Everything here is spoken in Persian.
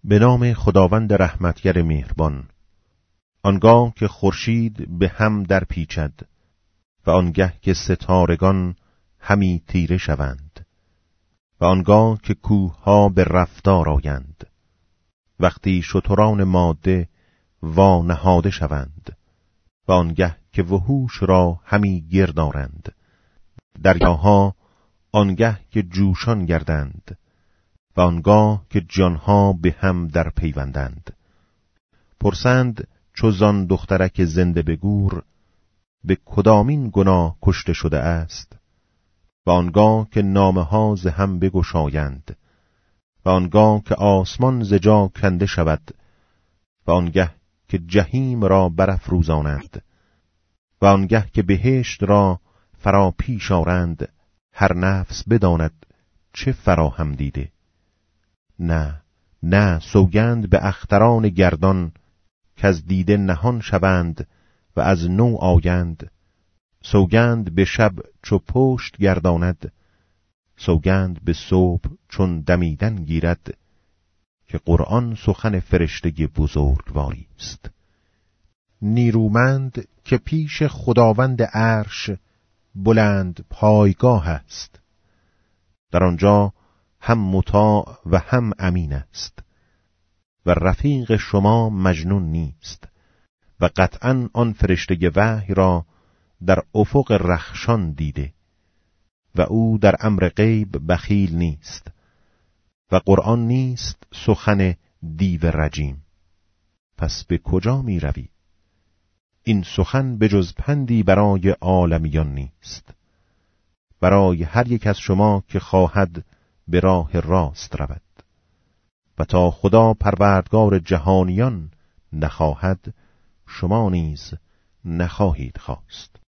به نام خداوند رحمتگر مهربان. آنگاه که خورشید به هم در پیچد و آنگه که ستارگان همی تیره شوند و آنگاه که کوه‌ها به رفتار آیند، وقتی شتران ماده وا نهاده شوند و آنگه که وحوش را همی گرد آرند، دریاها آنگه که جوشان گردند و آنگاه که جانها به هم در پیوندند. پرسند چو زان دخترک زنده به گور، به کدامین گناه کشته شده است؟ و آنگاه که نامه ها ز هم بگشایند و آنگاه که آسمان ز جا کنده شود و آنگه که جهیم را برافروزانند و آنگه که بهشت را فرا پیش آرند، هر نفس بداند چه فراهم دیده. نه نه، سوگند به اختران گردان که از دیده نهان شوند و از نو آیند. سوگند به شب چو پشت گرداند، سوگند به صبح چون دمیدن گیرد، که قرآن سخن فرشته بزرگواری است. نیرومند که پیش خداوند عرش بلند پایگاه است، در آنجا هم مطاع و هم امین است و رفیق شما مجنون نیست و قطعاً آن فرشته وحی را در افق رخشان دیده و او در امر غیب بخیل نیست و قرآن نیست سخن دیو رجیم. پس به کجا می روی؟ این سخن به جز پندی برای عالمیان نیست، برای هر یک از شما که خواهد به راه راست رود، و تا خدا پروردگار جهانیان نخواهد، شما نیز نخواهید خواست.